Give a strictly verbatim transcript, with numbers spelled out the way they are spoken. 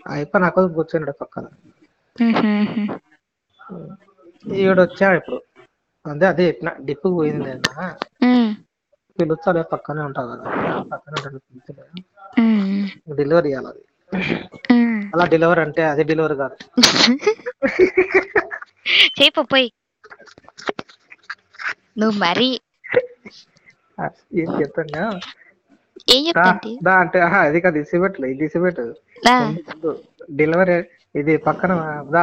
అయిపోయి నాకు కూర్చున్నాడు పక్కన. హుహుహు. ఈవిడ వచ్చాడు ఇప్పుడు. అదే అదే చెప్పిన డిప్పు పోయింది అన్న హ్మ్. పిలుస్తాలే పక్కనే ఉంటావు కదా అంటే, "ఆ, పక్కనే ఉంటాను పిలుస్తలే హ్మ్. డెలివరీ ఇవ్వాలి అది." హ్మ్. అలా డెలివరీ అంటే అది డెలివరీ కాదు. చేయి పో పోయి. నువ్వు మరీ ఆ, ఏం చెప్తాను ఏం దా చెప్తాంటి? దా అంటే ఆహా అది కాదు ఇసిపెట్టలే ఇది ఇసిపెట్టు ఆ! ముందు ముందు డెలివరీ ఇది పక్కన దా